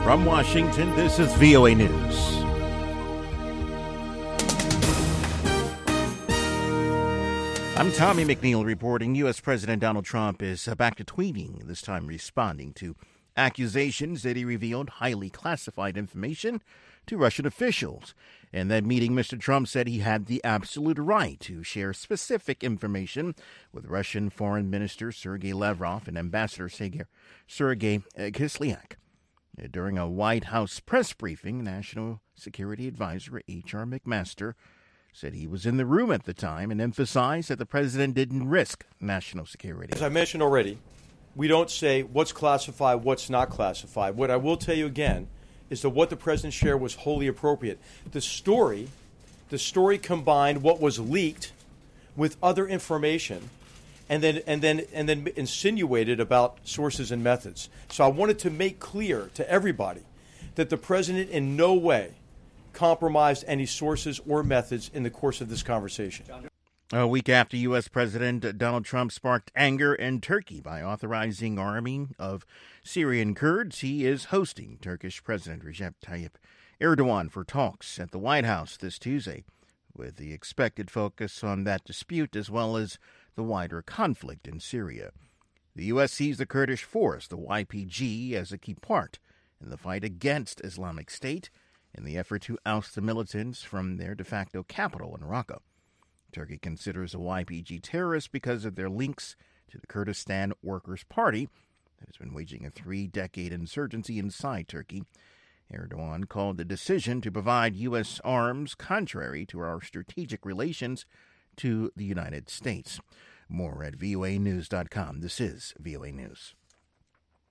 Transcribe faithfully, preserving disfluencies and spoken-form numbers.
From Washington, this is V O A News. I'm Tommy McNeil reporting. U S. President Donald Trump is back to tweeting, this time responding to accusations that he revealed highly classified information to Russian officials. In that meeting, Mister Trump said he had the absolute right to share specific information with Russian Foreign Minister Sergei Lavrov and Ambassador Sergei Kislyak. During a White House press briefing, National Security Advisor H R McMaster said he was in the room at the time and emphasized that the president didn't risk national security. As I mentioned already, we don't say what's classified, what's not classified. What I will tell you again is that what the president shared was wholly appropriate. The story, the story combined what was leaked with other information and then and then and then insinuated about sources and methods. So I wanted to make clear to everybody that the president in no way compromised any sources or methods in the course of this conversation. A week after U S. President Donald Trump sparked anger in Turkey by authorizing arming of Syrian Kurds, he is hosting Turkish President Recep Tayyip Erdogan for talks at the White House this Tuesday, with the expected focus on that dispute as well as the wider conflict in Syria. The U S sees the Kurdish force, the Y P G, as a key part in the fight against Islamic State in the effort to oust the militants from their de facto capital in Raqqa. Turkey considers the Y P G terrorists because of their links to the Kurdistan Workers' Party that has been waging a three-decade insurgency inside Turkey. Erdogan called the decision to provide U S arms contrary to our strategic relations to the United States. More at V O A news dot com. This is V O A News.